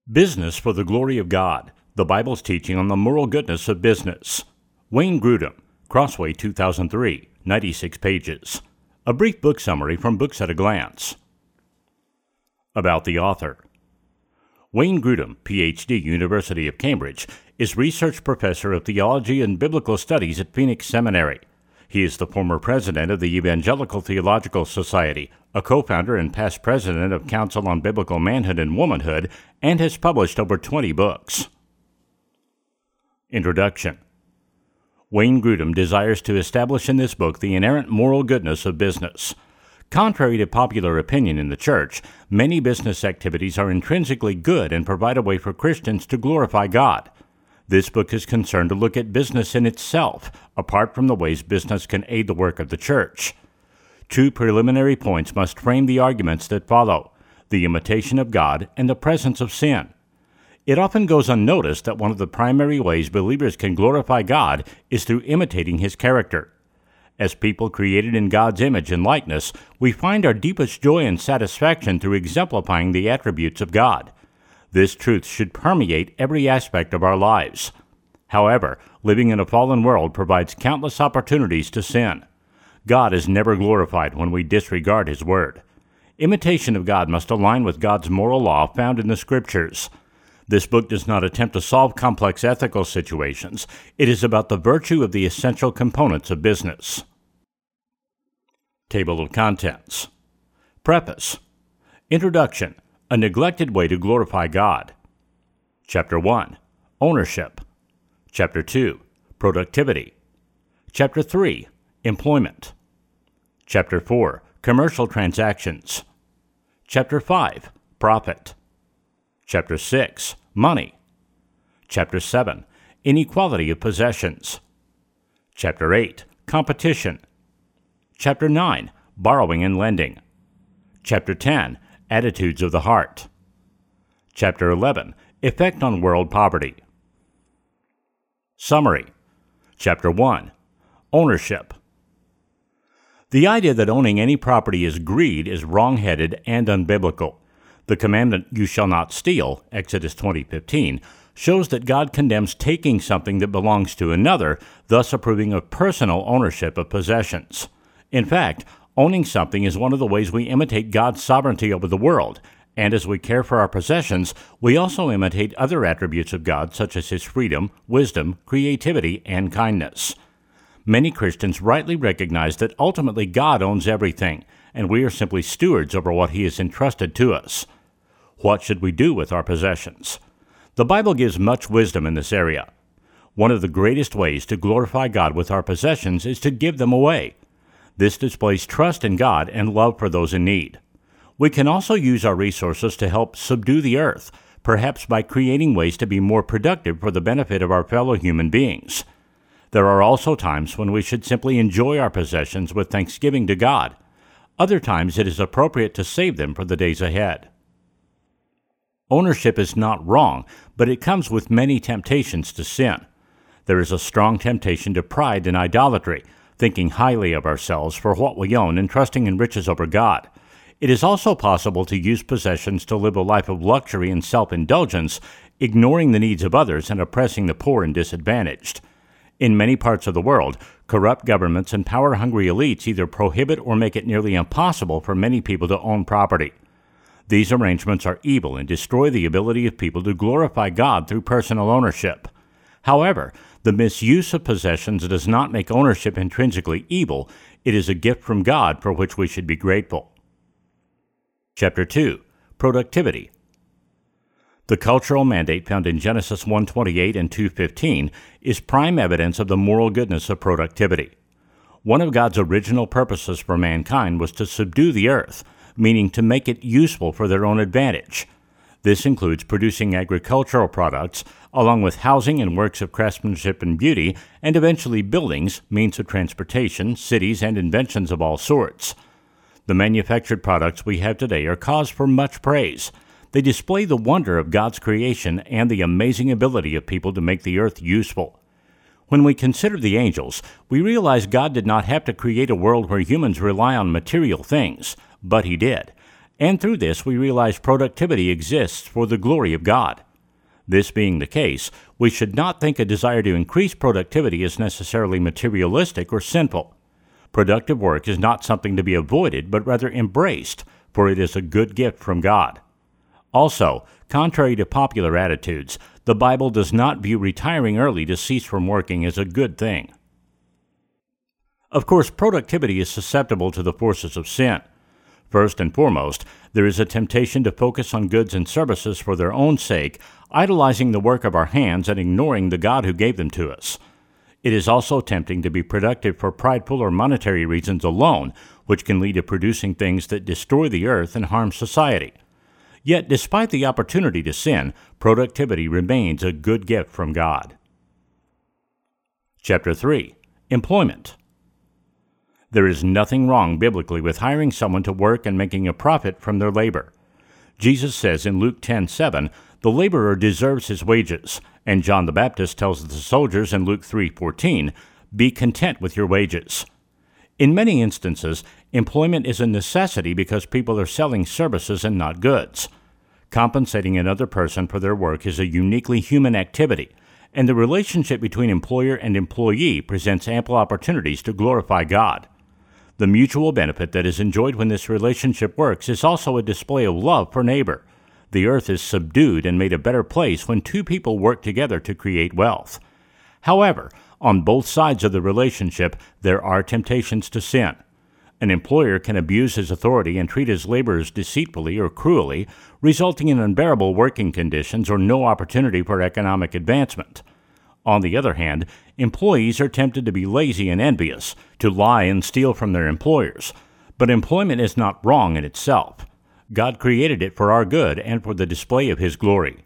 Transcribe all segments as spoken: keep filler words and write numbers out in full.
Business for the Glory of God, the Bible's teaching on the moral goodness of business. Wayne Grudem, Crossway two thousand three, ninety-six pages. A brief book summary from Books at a Glance. About the author. Wayne Grudem, P H D, University of Cambridge, is Research Professor of Theology and Biblical Studies at Phoenix Seminary. He is the former president of the Evangelical Theological Society, a co-founder and past president of Council on Biblical Manhood and Womanhood, and has published over twenty books. Introduction. Wayne Grudem desires to establish in this book the inerrant moral goodness of business. Contrary to popular opinion in the church, many business activities are intrinsically good and provide a way for Christians to glorify God. This book is concerned to look at business in itself, apart from the ways business can aid the work of the church. Two preliminary points must frame the arguments that follow: the imitation of God and the presence of sin. It often goes unnoticed that one of the primary ways believers can glorify God is through imitating His character. As people created in God's image and likeness, we find our deepest joy and satisfaction through exemplifying the attributes of God. This truth should permeate every aspect of our lives. However, living in a fallen world provides countless opportunities to sin. God is never glorified when we disregard His word. Imitation of God must align with God's moral law found in the Scriptures. This book does not attempt to solve complex ethical situations. It is about the virtue of the essential components of business. Table of Contents. Preface. Introduction. A neglected way to glorify God. Chapter one. Ownership. Chapter two. Productivity. Chapter three. Employment. Chapter four. Commercial transactions. Chapter five. Profit. Chapter six. Money. Chapter seven. Inequality of possessions. Chapter eight. Competition. Chapter nine. Borrowing and lending. Chapter ten. Attitudes of the heart. Chapter eleven. Effect on world poverty. Summary. Chapter one. Ownership. The idea that owning any property is greed is wrong-headed and unbiblical. The commandment, "You shall not steal," Exodus twenty fifteen, shows that God condemns taking something that belongs to another, thus approving of personal ownership of possessions. In fact, owning something is one of the ways we imitate God's sovereignty over the world, and as we care for our possessions, we also imitate other attributes of God such as His freedom, wisdom, creativity, and kindness. Many Christians rightly recognize that ultimately God owns everything, and we are simply stewards over what He has entrusted to us. What should we do with our possessions? The Bible gives much wisdom in this area. One of the greatest ways to glorify God with our possessions is to give them away. This displays trust in God and love for those in need. We can also use our resources to help subdue the earth, perhaps by creating ways to be more productive for the benefit of our fellow human beings. There are also times when we should simply enjoy our possessions with thanksgiving to God. Other times it is appropriate to save them for the days ahead. Ownership is not wrong, but it comes with many temptations to sin. There is a strong temptation to pride and idolatry, thinking highly of ourselves for what we own and trusting in riches over God. It is also possible to use possessions to live a life of luxury and self-indulgence, ignoring the needs of others and oppressing the poor and disadvantaged. In many parts of the world, corrupt governments and power-hungry elites either prohibit or make it nearly impossible for many people to own property. These arrangements are evil and destroy the ability of people to glorify God through personal ownership. However, the misuse of possessions does not make ownership intrinsically evil. It is a gift from God for which we should be grateful. Chapter two. Productivity. The cultural mandate found in Genesis one twenty-eight and two fifteen is prime evidence of the moral goodness of productivity. One of God's original purposes for mankind was to subdue the earth, meaning to make it useful for their own advantage. This includes producing agricultural products, along with housing and works of craftsmanship and beauty, and eventually buildings, means of transportation, cities, and inventions of all sorts. The manufactured products we have today are cause for much praise. They display the wonder of God's creation and the amazing ability of people to make the earth useful. When we consider the angels, we realize God did not have to create a world where humans rely on material things, but He did. And through this we realize productivity exists for the glory of God. This being the case, we should not think a desire to increase productivity is necessarily materialistic or sinful. Productive work is not something to be avoided, but rather embraced, for it is a good gift from God. Also, contrary to popular attitudes, the Bible does not view retiring early to cease from working as a good thing. Of course, productivity is susceptible to the forces of sin. First and foremost, there is a temptation to focus on goods and services for their own sake, idolizing the work of our hands and ignoring the God who gave them to us. It is also tempting to be productive for prideful or monetary reasons alone, which can lead to producing things that destroy the earth and harm society. Yet, despite the opportunity to sin, productivity remains a good gift from God. Chapter three. Employment. There is nothing wrong biblically with hiring someone to work and making a profit from their labor. Jesus says in Luke ten seven, "The laborer deserves his wages," and John the Baptist tells the soldiers in Luke three fourteen, "Be content with your wages." In many instances, employment is a necessity because people are selling services and not goods. Compensating another person for their work is a uniquely human activity, and the relationship between employer and employee presents ample opportunities to glorify God. The mutual benefit that is enjoyed when this relationship works is also a display of love for neighbor. The earth is subdued and made a better place when two people work together to create wealth. However, on both sides of the relationship, there are temptations to sin. An employer can abuse his authority and treat his laborers deceitfully or cruelly, resulting in unbearable working conditions or no opportunity for economic advancement. On the other hand, employees are tempted to be lazy and envious, to lie and steal from their employers. But employment is not wrong in itself. God created it for our good and for the display of His glory.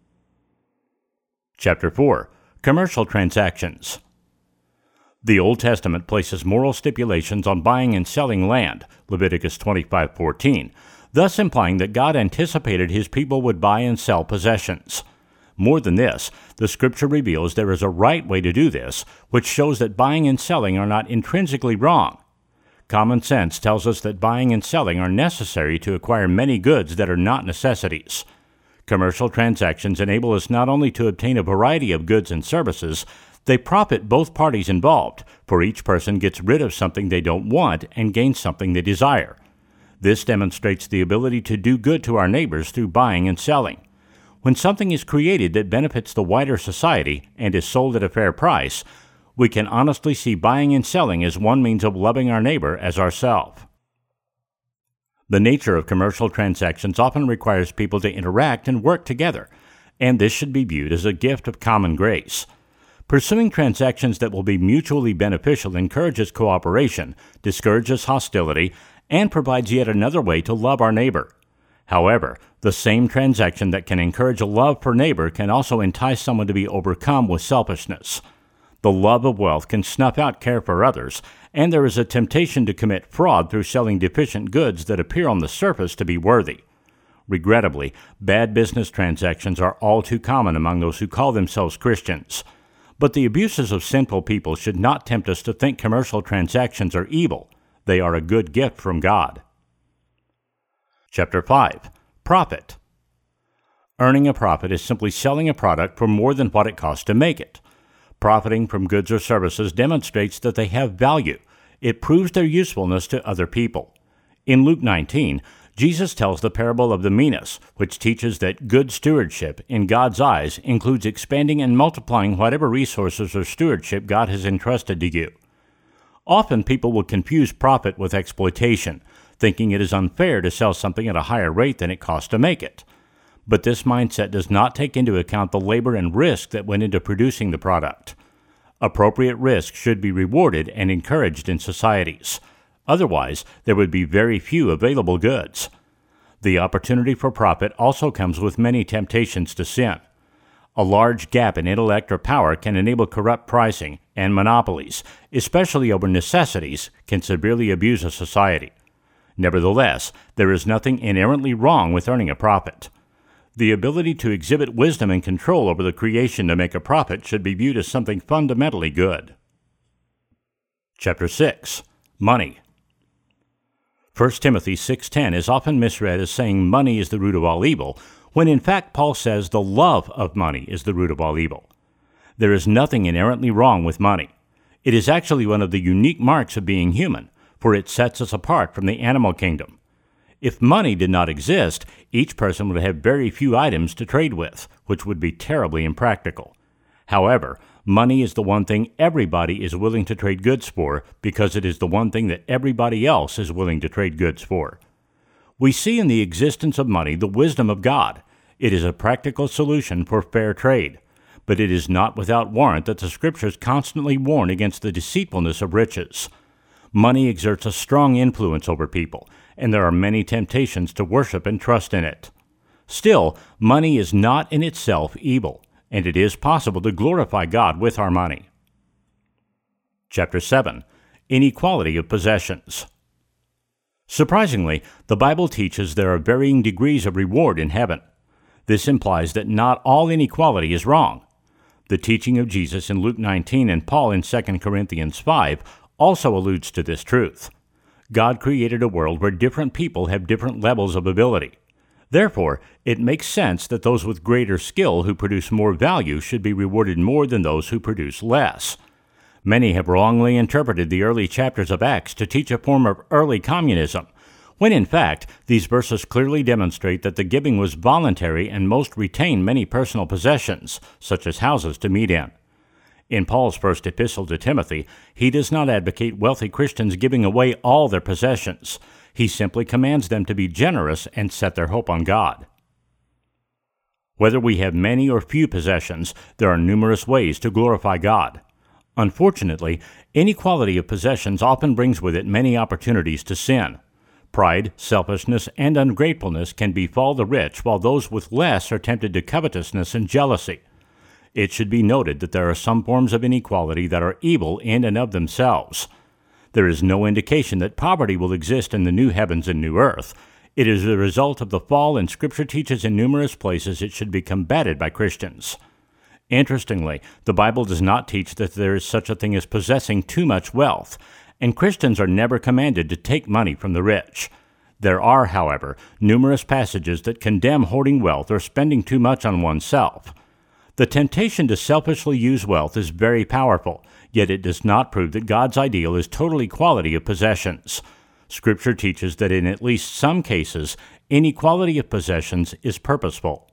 Chapter four. Commercial Transactions. The Old Testament places moral stipulations on buying and selling land, Leviticus twenty-five fourteen, thus implying that God anticipated His people would buy and sell possessions. More than this, the Scripture reveals there is a right way to do this, which shows that buying and selling are not intrinsically wrong. Common sense tells us that buying and selling are necessary to acquire many goods that are not necessities. Commercial transactions enable us not only to obtain a variety of goods and services, they profit both parties involved, for each person gets rid of something they don't want and gains something they desire. This demonstrates the ability to do good to our neighbors through buying and selling. When something is created that benefits the wider society and is sold at a fair price, we can honestly see buying and selling as one means of loving our neighbor as ourselves. The nature of commercial transactions often requires people to interact and work together, and this should be viewed as a gift of common grace. Pursuing transactions that will be mutually beneficial encourages cooperation, discourages hostility, and provides yet another way to love our neighbor. However, the same transaction that can encourage a love for neighbor can also entice someone to be overcome with selfishness. The love of wealth can snuff out care for others, and there is a temptation to commit fraud through selling deficient goods that appear on the surface to be worthy. Regrettably, bad business transactions are all too common among those who call themselves Christians. But the abuses of sinful people should not tempt us to think commercial transactions are evil. They are a good gift from God. Chapter five. Profit. Earning a profit is simply selling a product for more than what it costs to make it. Profiting from goods or services demonstrates that they have value. It proves their usefulness to other people. In Luke nineteen, Jesus tells the parable of the minas, which teaches that good stewardship, in God's eyes, includes expanding and multiplying whatever resources or stewardship God has entrusted to you. Often people will confuse profit with exploitation, thinking it is unfair to sell something at a higher rate than it costs to make it. But this mindset does not take into account the labor and risk that went into producing the product. Appropriate risk should be rewarded and encouraged in societies. Otherwise, there would be very few available goods. The opportunity for profit also comes with many temptations to sin. A large gap in intellect or power can enable corrupt pricing, and monopolies, especially over necessities, can severely abuse a society. Nevertheless, there is nothing inherently wrong with earning a profit. The ability to exhibit wisdom and control over the creation to make a profit should be viewed as something fundamentally good. Chapter six. Money. First Timothy six ten is often misread as saying money is the root of all evil, when in fact Paul says the love of money is the root of all evil. There is nothing inherently wrong with money. It is actually one of the unique marks of being human, for it sets us apart from the animal kingdom. If money did not exist, each person would have very few items to trade with, which would be terribly impractical. However, money is the one thing everybody is willing to trade goods for because it is the one thing that everybody else is willing to trade goods for. We see in the existence of money the wisdom of God. It is a practical solution for fair trade. But it is not without warrant that the Scriptures constantly warn against the deceitfulness of riches. Money exerts a strong influence over people, and there are many temptations to worship and trust in it. Still, money is not in itself evil, and it is possible to glorify God with our money. Chapter seven. Inequality of Possessions. Surprisingly, the Bible teaches there are varying degrees of reward in heaven. This implies that not all inequality is wrong. The teaching of Jesus in Luke nineteen and Paul in Second Corinthians five also alludes to this truth. God created a world where different people have different levels of ability. Therefore, it makes sense that those with greater skill who produce more value should be rewarded more than those who produce less. Many have wrongly interpreted the early chapters of Acts to teach a form of early communism, when in fact these verses clearly demonstrate that the giving was voluntary and most retained many personal possessions, such as houses to meet in. In Paul's first epistle to Timothy, he does not advocate wealthy Christians giving away all their possessions. He simply commands them to be generous and set their hope on God. Whether we have many or few possessions, there are numerous ways to glorify God. Unfortunately, inequality of possessions often brings with it many opportunities to sin. Pride, selfishness, and ungratefulness can befall the rich, while those with less are tempted to covetousness and jealousy. It should be noted that there are some forms of inequality that are evil in and of themselves. There is no indication that poverty will exist in the new heavens and new earth. It is the result of the fall, and Scripture teaches in numerous places it should be combated by Christians. Interestingly, the Bible does not teach that there is such a thing as possessing too much wealth, and Christians are never commanded to take money from the rich. There are, however, numerous passages that condemn hoarding wealth or spending too much on oneself. The temptation to selfishly use wealth is very powerful, yet it does not prove that God's ideal is total equality of possessions. Scripture teaches that in at least some cases, inequality of possessions is purposeful.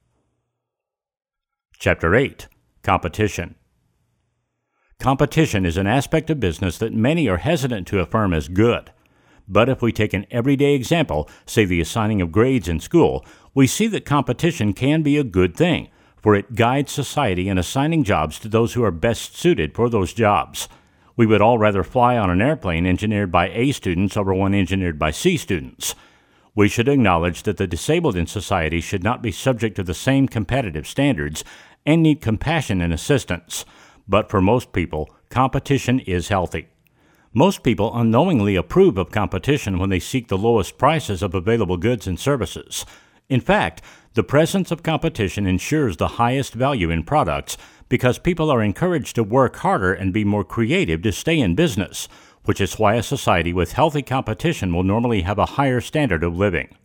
Chapter eight. Competition. Competition is an aspect of business that many are hesitant to affirm as good. But if we take an everyday example, say the assigning of grades in school, we see that competition can be a good thing, for it guides society in assigning jobs to those who are best suited for those jobs. We would all rather fly on an airplane engineered by A students over one engineered by C students. We should acknowledge that the disabled in society should not be subject to the same competitive standards and need compassion and assistance. But for most people, competition is healthy. Most people unknowingly approve of competition when they seek the lowest prices of available goods and services. In fact, the presence of competition ensures the highest value in products because people are encouraged to work harder and be more creative to stay in business, which is why a society with healthy competition will normally have a higher standard of living.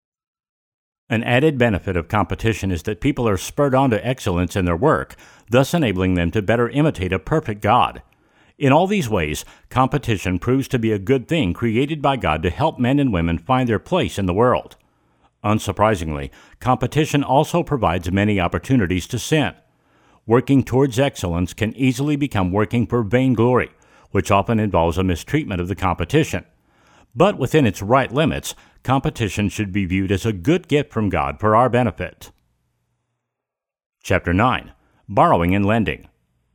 An added benefit of competition is that people are spurred on to excellence in their work, thus enabling them to better imitate a perfect God. In all these ways, competition proves to be a good thing created by God to help men and women find their place in the world. Unsurprisingly, competition also provides many opportunities to sin. Working towards excellence can easily become working for vainglory, which often involves a mistreatment of the competition. But within its right limits, competition should be viewed as a good gift from God for our benefit. Chapter nine. Borrowing and Lending.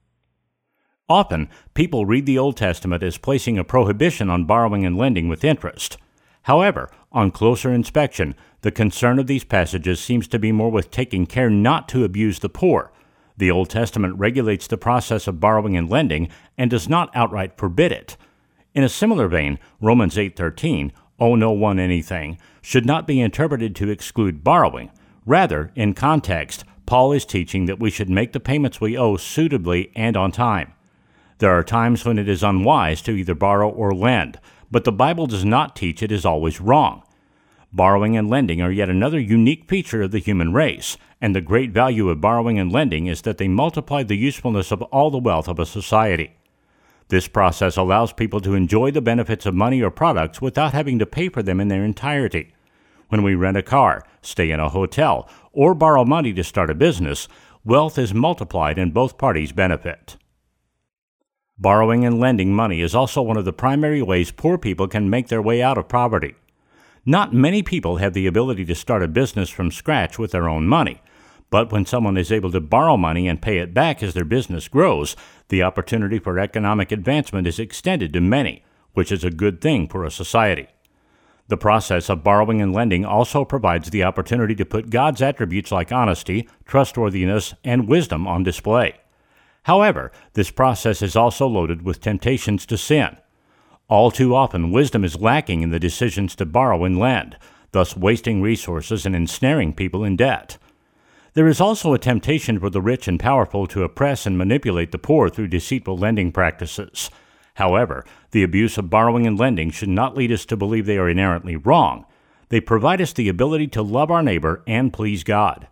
Often, people read the Old Testament as placing a prohibition on borrowing and lending with interest. However, on closer inspection, the concern of these passages seems to be more with taking care not to abuse the poor. The Old Testament regulates the process of borrowing and lending and does not outright forbid it. In a similar vein, Romans eight thirteen, owe no one anything, should not be interpreted to exclude borrowing. Rather, in context, Paul is teaching that we should make the payments we owe suitably and on time. There are times when it is unwise to either borrow or lend, but the Bible does not teach it is always wrong. Borrowing and lending are yet another unique feature of the human race, and the great value of borrowing and lending is that they multiply the usefulness of all the wealth of a society. This process allows people to enjoy the benefits of money or products without having to pay for them in their entirety. When we rent a car, stay in a hotel, or borrow money to start a business, wealth is multiplied and both parties benefit. Borrowing and lending money is also one of the primary ways poor people can make their way out of poverty. Not many people have the ability to start a business from scratch with their own money, but when someone is able to borrow money and pay it back as their business grows, the opportunity for economic advancement is extended to many, which is a good thing for a society. The process of borrowing and lending also provides the opportunity to put God's attributes like honesty, trustworthiness, and wisdom on display. However, this process is also loaded with temptations to sin. All too often, wisdom is lacking in the decisions to borrow and lend, thus wasting resources and ensnaring people in debt. There is also a temptation for the rich and powerful to oppress and manipulate the poor through deceitful lending practices. However, the abuse of borrowing and lending should not lead us to believe they are inherently wrong. They provide us the ability to love our neighbor and please God.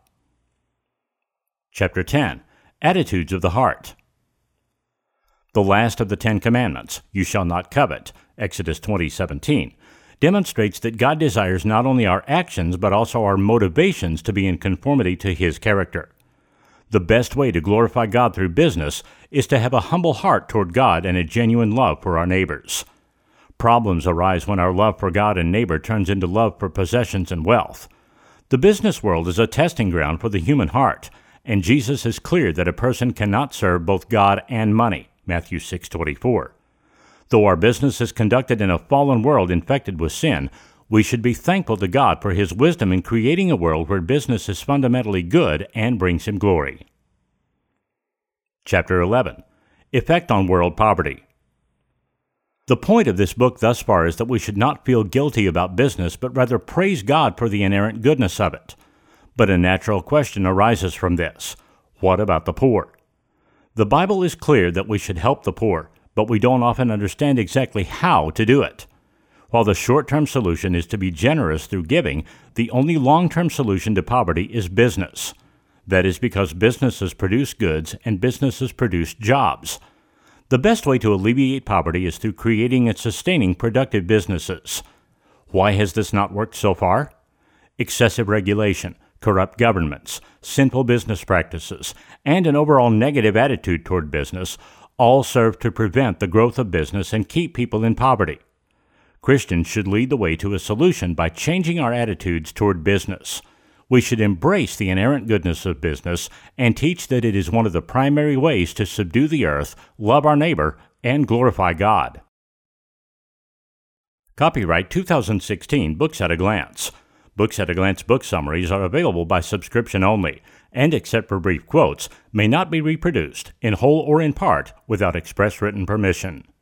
Chapter ten. Attitudes of the Heart. The last of the Ten Commandments, "You shall not covet," Exodus twenty seventeen, demonstrates that God desires not only our actions but also our motivations to be in conformity to His character. The best way to glorify God through business is to have a humble heart toward God and a genuine love for our neighbors. Problems arise when our love for God and neighbor turns into love for possessions and wealth. The business world is a testing ground for the human heart, and Jesus is clear that a person cannot serve both God and money, Matthew six twenty-four. Though our business is conducted in a fallen world infected with sin, we should be thankful to God for His wisdom in creating a world where business is fundamentally good and brings Him glory. Chapter eleven. Effect on World Poverty. The point of this book thus far is that we should not feel guilty about business, but rather praise God for the inherent goodness of it. But a natural question arises from this. What about the poor? The Bible is clear that we should help the poor, but we don't often understand exactly how to do it. While the short-term solution is to be generous through giving, the only long-term solution to poverty is business. That is because businesses produce goods and businesses produce jobs. The best way to alleviate poverty is through creating and sustaining productive businesses. Why has this not worked so far? Excessive regulation, corrupt governments, sinful business practices, and an overall negative attitude toward business all serve to prevent the growth of business and keep people in poverty. Christians should lead the way to a solution by changing our attitudes toward business. We should embrace the inherent goodness of business and teach that it is one of the primary ways to subdue the earth, love our neighbor, and glorify God. Copyright two thousand sixteen, Books at a Glance. Books at a Glance book summaries are available by subscription only, and except for brief quotes, may not be reproduced, in whole or in part, without express written permission.